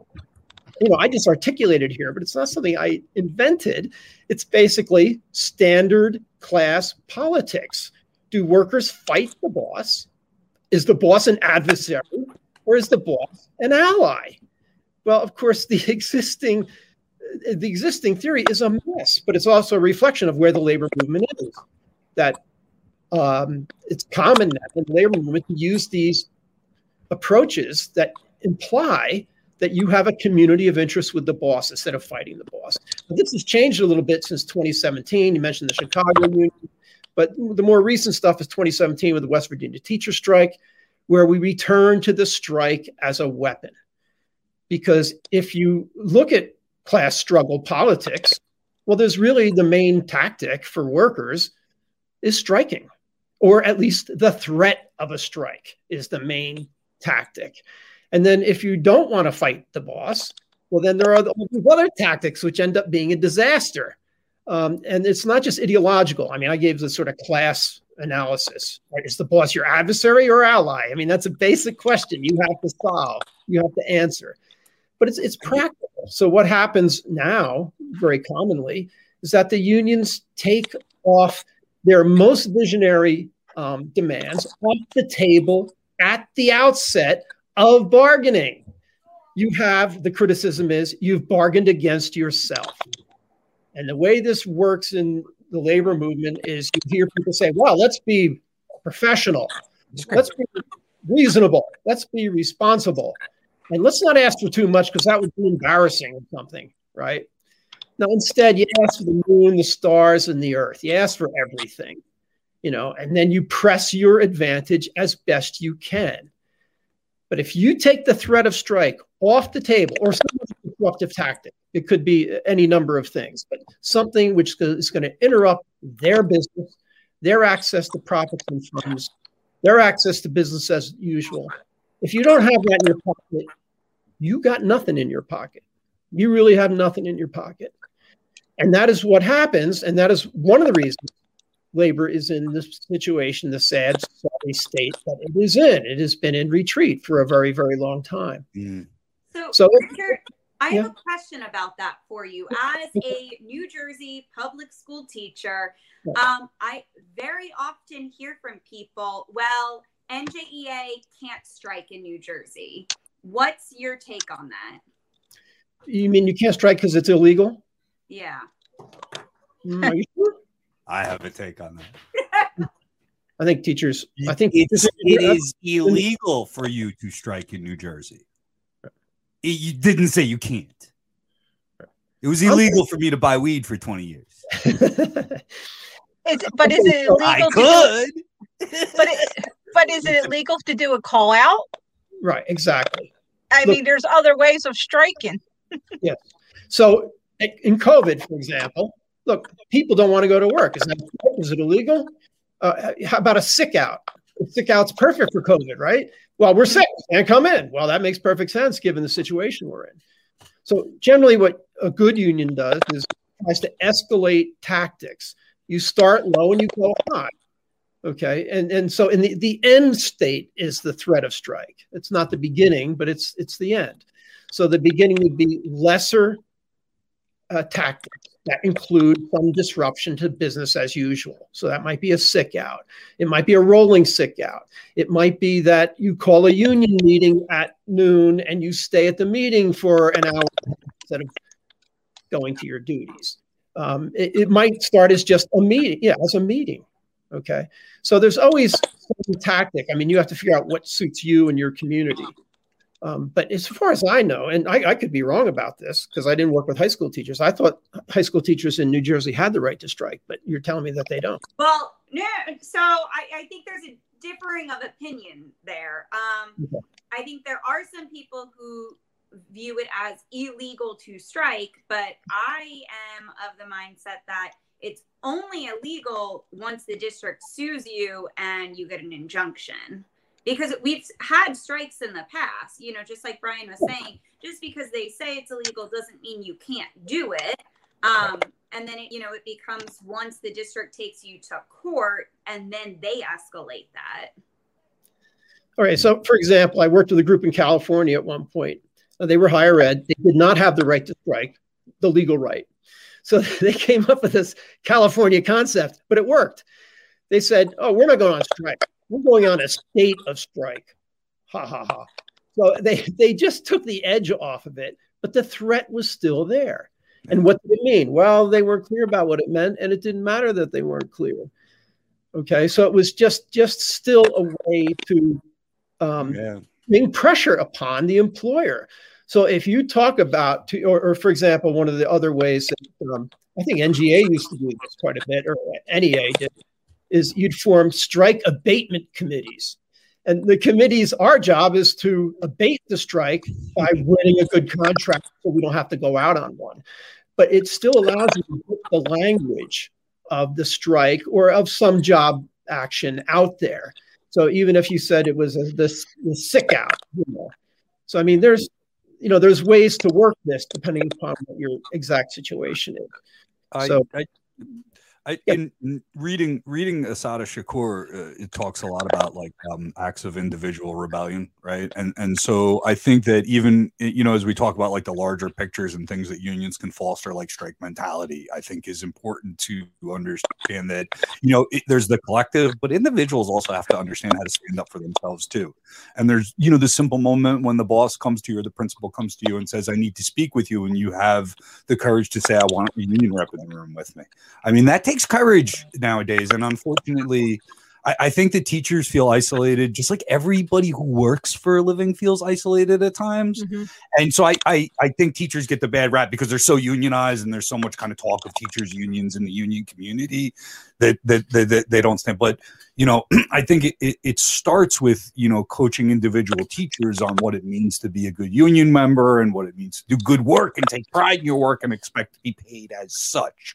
S4: you know, I just articulated here, but it's not something I invented. It's basically standard class politics. Do workers fight the boss? Is the boss an adversary, or is the boss an ally? Well, of course, the existing the existing theory is a mess, but it's also a reflection of where the labor movement is. That um, it's common in the labor movement to use these approaches that imply that you have a community of interest with the boss instead of fighting the boss. But this has changed a little bit since twenty seventeen. You mentioned the Chicago Union, but the more recent stuff is twenty seventeen with the West Virginia teacher strike, where we return to the strike as a weapon. Because if you look at class struggle politics, well, there's really the main tactic for workers is striking, or at least the threat of a strike is the main tactic. And then if you don't want to fight the boss, well, then there are all these other tactics which end up being a disaster. Um, and it's not just ideological. I mean, I gave this sort of class analysis. Right? Is the boss your adversary or ally? I mean, that's a basic question you have to solve. You have to answer. But it's it's practical. So what happens now, very commonly, is that the unions take off their most visionary um, demands off the table at the outset of bargaining. You have, the criticism is, you've bargained against yourself. And the way this works in the labor movement is you hear people say, well, let's be professional. Let's be reasonable. Let's be responsible. And let's not ask for too much because that would be embarrassing or something, right? No, instead, you ask for the moon, the stars, and the earth. You ask for everything, you know, and then you press your advantage as best you can. But if you take the threat of strike off the table or some disruptive tactic, it could be any number of things, but something which is going to interrupt their business, their access to profits and funds, their access to business as usual. If you don't have that in your pocket, you got nothing in your pocket. You really have nothing in your pocket. And that is what happens. And that is one of the reasons labor is in this situation, the sad, sorry state that it is in. It has been in retreat for a very, very long time.
S1: Mm.
S5: So,
S4: so
S5: Richard, I
S4: yeah.
S5: have a question about that for you. As a New Jersey public school teacher, um, I very often hear from people, well, N J E A can't strike in New Jersey. What's your take on that?
S4: You mean you can't strike because it's illegal?
S5: Yeah.
S4: Mm, are you sure?
S1: I have a take on that.
S4: I think teachers, I think
S1: it's, it is illegal for you to strike in New Jersey. It, you didn't say you can't. It was illegal for me to buy weed for twenty years.
S2: Is, but is it illegal?
S1: I
S2: to
S1: could.
S2: Do, but it, but is it illegal to do a call out?
S4: Right, exactly.
S2: I
S4: Look,
S2: mean, there's other ways of striking.
S4: Yes. So in COVID, for example, look, people don't want to go to work. Is that is it illegal? Uh, how about a sick out? A sick out's perfect for COVID, right? Well, we're sick and come in. Well, that makes perfect sense given the situation we're in. So generally what a good union does is tries to escalate tactics. You start low and you go high. Okay. And, and so in the, the end state is the threat of strike. It's not the beginning, but it's it's the end. So the beginning would be lesser uh, tactics that include some disruption to business as usual. So that might be a sick out. It might be a rolling sick out. It might be that you call a union meeting at noon and you stay at the meeting for an hour instead of going to your duties. Um, it, it might start as just a meeting. Yeah, as a meeting. Okay. So there's always some tactic. I mean, you have to figure out what suits you and your community. Um, but as far as I know, and I, I could be wrong about this because I didn't work with high school teachers. I thought high school teachers in New Jersey had the right to strike, but you're telling me that they don't.
S5: Well, no. So I, I think there's a differing of opinion there. Um, okay. I think there are some people who view it as illegal to strike, but I am of the mindset that it's only illegal once the district sues you and you get an injunction. Because we've had strikes in the past, you know, just like Brian was saying, just because they say it's illegal doesn't mean you can't do it. Um, and then, it, you know, it becomes once the district takes you to court and then they escalate that.
S4: All right. So, for example, I worked with a group in California at one point. They were higher ed. They did not have the right to strike, the legal right. So they came up with this California concept, but it worked. They said, oh, we're not going on strike. We're going on a state of strike. Ha, ha, ha. So they, they just took the edge off of it, but the threat was still there. And what did it mean? Well, they weren't clear about what it meant, and it didn't matter that they weren't clear. Okay, so it was just, just still a way to um, yeah. bring pressure upon the employer. So if you talk about, to, or, or for example, one of the other ways that um, I think N G A used to do this quite a bit, or N E A did, is you'd form strike abatement committees. And the committees, our job is to abate the strike by winning a good contract so we don't have to go out on one. But it still allows you to put the language of the strike or of some job action out there. So even if you said it was a, this, this sick out, you know. So, I mean, there's, you know, there's ways to work this depending upon what your exact situation is.
S1: I,
S4: so,
S1: I, I, in reading reading Asada Shakur, uh, it talks a lot about like um, acts of individual rebellion, right? And and so I think that even you know as we talk about like the larger pictures and things that unions can foster, like strike mentality, I think is important to understand that you know it, there's the collective, but individuals also have to understand how to stand up for themselves too. And there's you know the simple moment when the boss comes to you or the principal comes to you and says, "I need to speak with you," and you have the courage to say, "I want a union rep in the room with me." I mean that takes courage nowadays, and unfortunately I, I think that teachers feel isolated, just like everybody who works for a living feels isolated at times. Mm-hmm. And so I, I I think teachers get the bad rap because they're so unionized and there's so much kind of talk of teachers unions in the union community that that, that, that they don't stand. But you know, I think it, it, it starts with, you know, coaching individual teachers on what it means to be a good union member and what it means to do good work and take pride in your work and expect to be paid as such.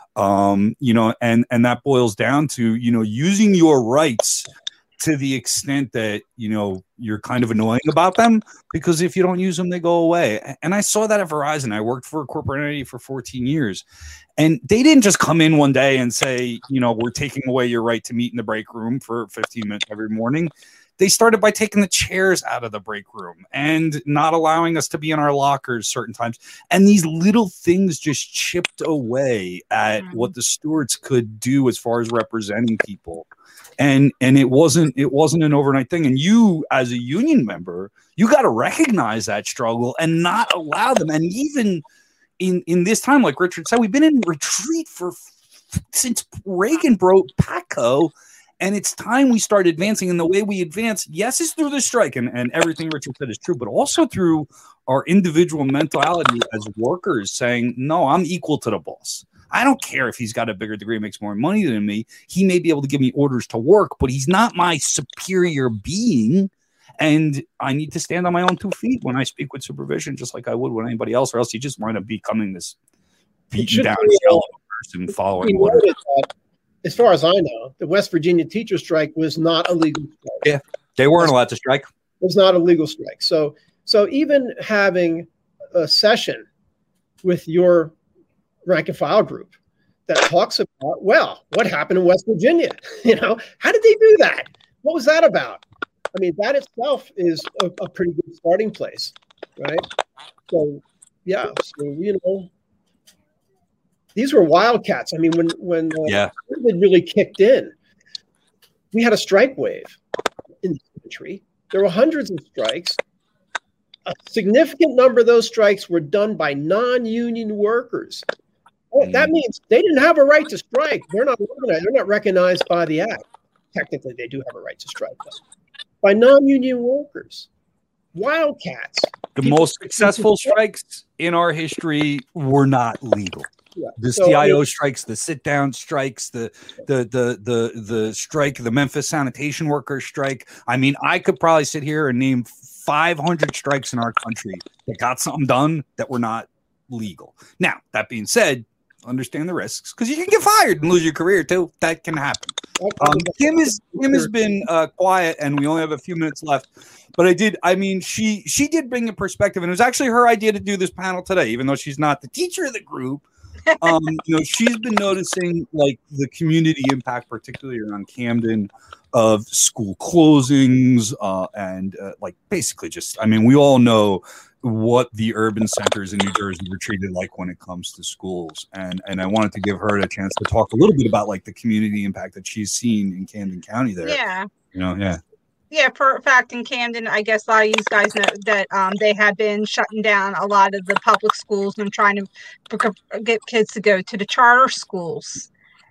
S1: Um, you know, and, and that boils down to, you know, using your rights to the extent that, you know, you're kind of annoying about them, because if you don't use them, they go away. And I saw that at Verizon. I worked for a corporate entity for fourteen years, and they didn't just come in one day and say, you know, we're taking away your right to meet in the break room for fifteen minutes every morning. They started by taking the chairs out of the break room and not allowing us to be in our lockers certain times. And these little things just chipped away at mm-hmm. what the stewards could do as far as representing people. And and it wasn't it wasn't an overnight thing. And you, as a union member, you got to recognize that struggle and not allow them. And even in, in this time, like Richard said, we've been in retreat for since Reagan broke PATCO. And it's time we start advancing. And the way we advance, yes, is through the strike. And, and everything Richard said is true, but also through our individual mentality as workers saying, no, I'm equal to the boss. I don't care if he's got a bigger degree, makes more money than me. He may be able to give me orders to work, but he's not my superior being. And I need to stand on my own two feet when I speak with supervision, just like I would with anybody else, or else you just wind up becoming this beaten down shell of a person following orders.
S4: As far as I know, the West Virginia teacher strike was not a legal strike.
S1: Yeah, they weren't allowed to strike.
S4: It was not a legal strike. So, so even having a session with your rank and file group that talks about, well, what happened in West Virginia? You know, how did they do that? What was that about? I mean, that itself is a, a pretty good starting place, right? So, yeah, so, you know, these were wildcats. I mean, when when uh,
S1: yeah.
S4: COVID really kicked in, we had a strike wave in the country. There were hundreds of strikes. A significant number of those strikes were done by non-union workers. Mm. That means they didn't have a right to strike. They're not organized. They're not recognized by the act. Technically, they do have a right to strike, though. By non-union workers. Wildcats.
S1: The People, most successful strikes in our history were not legal. Yeah. The so, C I O I mean, strikes, the sit-down strikes, the the the the the strike, the Memphis sanitation workers strike. I mean, I could probably sit here and name five hundred strikes in our country that got something done that were not legal. Now, that being said, understand the risks, because you can get fired and lose your career too. That can happen. Um, Kim is Kim has been uh, quiet, and we only have a few minutes left. But I did. I mean, she she did bring a perspective, and it was actually her idea to do this panel today, even though she's not the teacher of the group. um, you know, she's been noticing like the community impact, particularly around Camden, of school closings uh, and uh, like basically just, I mean, we all know what the urban centers in New Jersey were treated like when it comes to schools. And and I wanted to give her a chance to talk a little bit about like the community impact that she's seen in Camden County there.
S2: Yeah.
S1: You know, yeah.
S2: Yeah, for fact, in Camden, I guess a lot of you guys know that um, they have been shutting down a lot of the public schools and trying to get kids to go to the charter schools.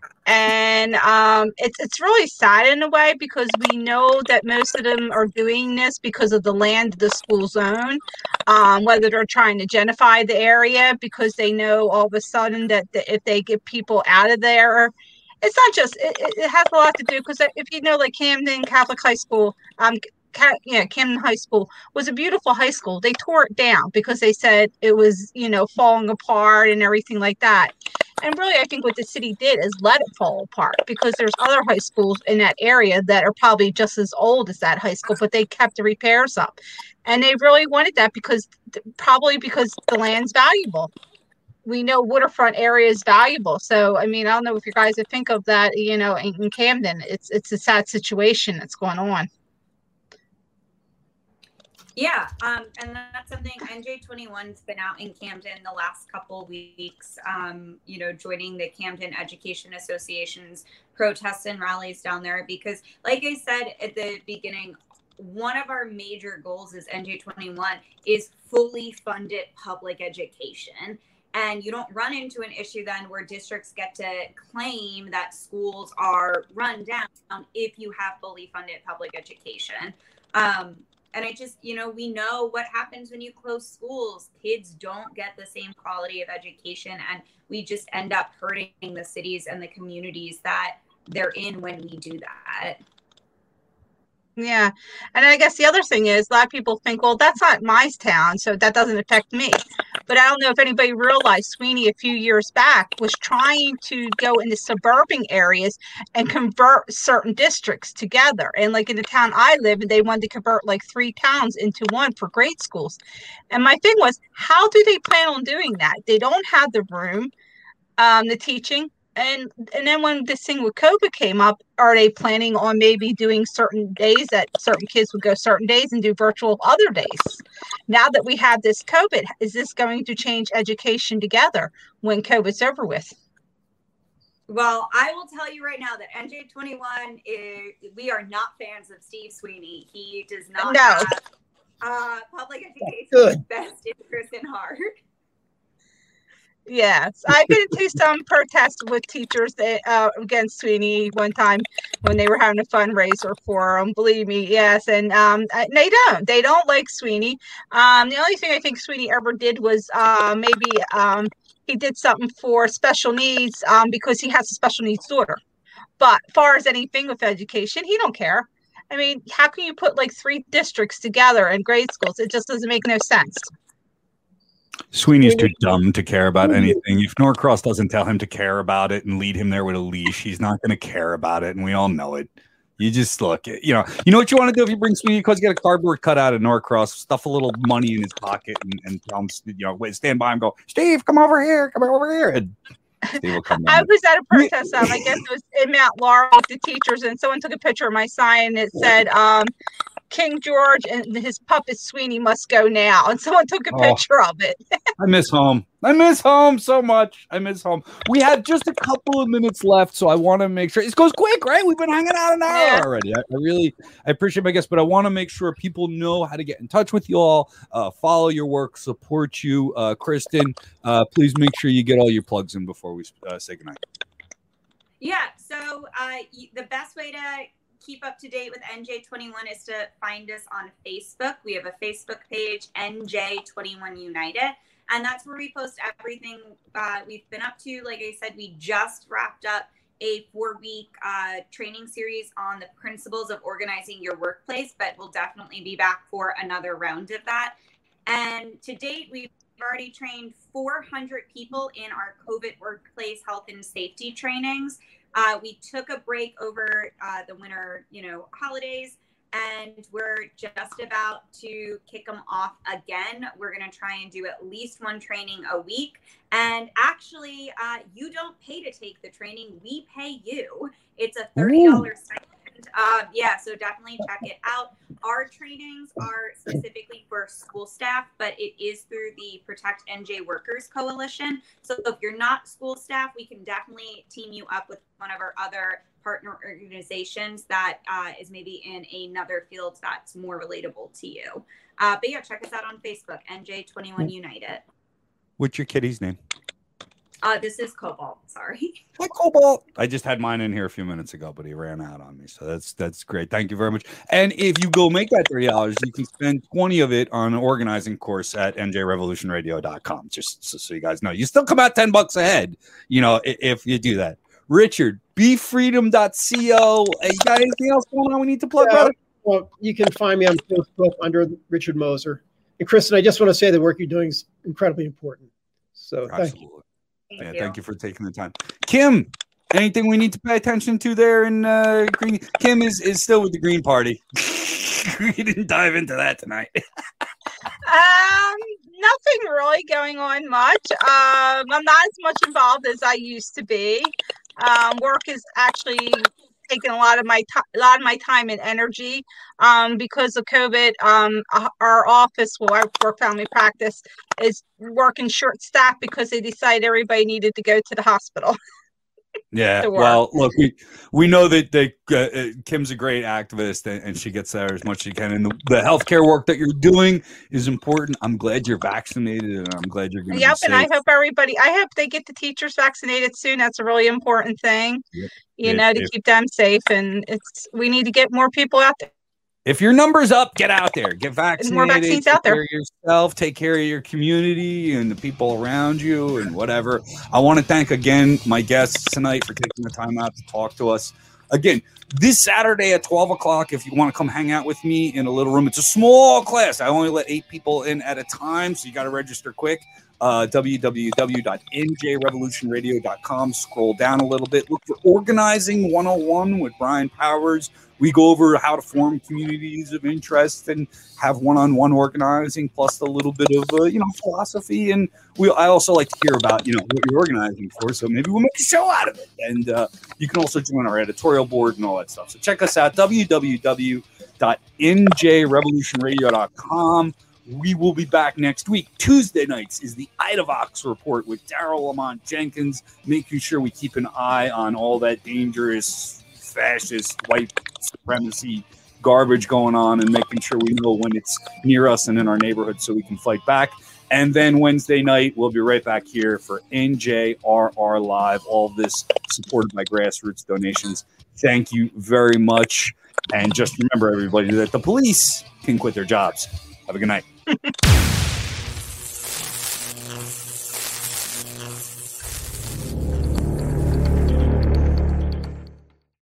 S2: And um, it's it's really sad in a way, because we know that most of them are doing this because of the land the schools own, um, whether they're trying to gentrify the area because they know all of a sudden that the, if they get people out of there, it's not just, it, it has a lot to do, because if you know, like Camden Catholic High School, um, Ca- yeah, Camden High School was a beautiful high school. They tore it down because they said it was, you know, falling apart and everything like that. And really, I think what the city did is let it fall apart, because there's other high schools in that area that are probably just as old as that high school, but they kept the repairs up. And they really wanted that because probably because the land's valuable. we know waterfront area is valuable. So, I mean, I don't know if you guys would think of that, you know, in, in Camden. It's it's a sad situation that's going on.
S5: Yeah, um, and that's something N J twenty-one's been out in Camden the last couple weeks, um, you know, joining the Camden Education Association's protests and rallies down there because, like I said at the beginning, one of our major goals as N J twenty-one is fully funded public education. And you don't run into an issue then where districts get to claim that schools are run down if you have fully funded public education. Um, And I just, you know, we know what happens when you close schools. Kids don't get the same quality of education, and we just end up hurting the cities and the communities that they're in when we do that.
S2: Yeah. And I guess the other thing is a lot of people think, well, that's not my town, so that doesn't affect me. But I don't know if anybody realized Sweeney a few years back was trying to go into suburban areas and convert certain districts together. And like in the town I live in, they wanted to convert like three towns into one for grade schools. And my thing was, how do they plan on doing that? They don't have the room, um, the teaching. And and then when this thing with COVID came up, are they planning on maybe doing certain days that certain kids would go certain days and do virtual other days? Now that we have this COVID, is this going to change education together when COVID's over with?
S5: Well, I will tell you right now that N J twenty-one is, we are not fans of Steve Sweeney. He does not
S2: no.
S5: have uh, public education's best interest in heart.
S2: Yes, I've been to some protests with teachers that, uh, against Sweeney one time when they were having a fundraiser for him. Believe me, yes, and um, they don't. They don't like Sweeney. Um, the only thing I think Sweeney ever did was uh, maybe um, he did something for special needs um, because he has a special needs daughter. But as far as anything with education, he don't care. I mean, how can you put like three districts together in grade schools? It just doesn't make no sense.
S1: Sweeney's too dumb to care about anything. If Norcross doesn't tell him to care about it and lead him there with a leash, he's not going to care about it, and we all know it. You just look, you know, you know what you want to do if you bring Sweeney, because you get a cardboard cutout of Norcross, stuff a little money in his pocket, and, and tell him, you know, wait, stand by him, go, Steve, come over here, come over here. And Steve will come
S2: I was at a protest, um, I guess it was in Mount Laurel with the teachers, and someone took a picture of my sign, and it said, um, King George and his puppet Sweeney must go now. And someone took a
S1: oh,
S2: picture of it.
S1: I miss home. I miss home so much. I miss home. We have just a couple of minutes left, so I want to make sure it goes quick, right? We've been hanging out an hour yeah. already. I, I really I appreciate my guests, but I want to make sure people know how to get in touch with you all, uh, follow your work, support you. Uh, Kristen, uh, please make sure you get all your plugs in before we uh, say goodnight.
S5: Yeah, so uh, the best way to keep up to date with N J twenty-one is to find us on Facebook. We have a Facebook page, N J twenty-one United, and that's where we post everything uh, we've been up to. Like I said, we just wrapped up a four-week uh, training series on the principles of organizing your workplace, but we'll definitely be back for another round of that. And to date, we've already trained four hundred people in our COVID workplace health and safety trainings. Uh, we took a break over uh, the winter, you know, holidays, and we're just about to kick them off again. We're going to try and do at least one training a week. And actually, uh, you don't pay to take the training. We pay you. It's a thirty dollars stipend. Uh, yeah, so definitely check it out. Our trainings are specifically for school staff, but it is through the Protect N J Workers Coalition. So if you're not school staff, we can definitely team you up with one of our other partner organizations that uh, is maybe in another field that's more relatable to you. Uh, but yeah, check us out on Facebook, N J twenty-one United.
S1: What's your kitty's name?
S5: Uh, this is Cobalt. Sorry.
S1: Hi, Cobalt. I just had mine in here a few minutes ago, but he ran out on me. So that's that's great. Thank you very much. And if you go make that thirty dollars, you can spend twenty of it on an organizing course at N J revolution radio dot com. Just so, so you guys know, you still come out ten bucks ahead, you know, if, if you do that. Richard, be freedom dot co. Hey, you got anything else going on we need to plug,
S4: yeah,
S1: brother?
S4: Well, you can find me on Facebook under Richard Moser. And Kristen, I just want to say the work you're doing is incredibly important. So
S1: Absolutely.
S4: thank you.
S5: Thank
S1: yeah,
S5: you.
S1: thank you for taking the time. Kim, anything we need to pay attention to there in uh, Green? Kim is, is still with the Green Party. We didn't dive into that tonight.
S2: um, nothing really going on much. Um, I'm not as much involved as I used to be. Um, work is actually taking a lot of my time, a lot of my time and energy. Um, because of COVID, um, our office, well, our work family practice, is working short staffed because they decided everybody needed to go to the hospital.
S1: Yeah, well, look, we we know that that uh, Kim's a great activist, and, and she gets there as much as she can. And the, the healthcare work that you're doing is important. I'm glad you're vaccinated, and I'm glad you're going to.
S2: Yep,
S1: be
S2: and I hope everybody. I hope they get the teachers vaccinated soon. That's a really important thing, yep. you if, know, to if, keep them safe. And it's we need to get more people out there.
S1: If your number's up, get out there, get vaccinated.
S2: More vaccines
S1: take
S2: out there.
S1: Care of yourself, take care of your community and the people around you, and whatever. I want to thank again my guests tonight for taking the time out to talk to us. Again, this Saturday at twelve o'clock, if you want to come hang out with me in a little room, it's a small class. I only let eight people in at a time, so you got to register quick. Uh, w w w dot n j revolution radio dot com. Scroll down a little bit. Look for Organizing one oh one with Brian Powers. We go over how to form communities of interest and have one-on-one organizing, plus a little bit of uh, you know philosophy. And we I also like to hear about you know what you're organizing for. So maybe we'll make a show out of it. And uh, you can also join our editorial board and all that stuff. So check us out w w w dot n j revolution radio dot com. We will be back next week. Tuesday nights is the Idavox Report with Daryl Lamont Jenkins, making sure we keep an eye on all that dangerous fascist white supremacy garbage going on and making sure we know when it's near us and in our neighborhood so we can fight back. And then Wednesday night, we'll be right back here for N J R R Live. All of this supported by grassroots donations. Thank you very much. And just remember, everybody, that the police can quit their jobs. Have a good night.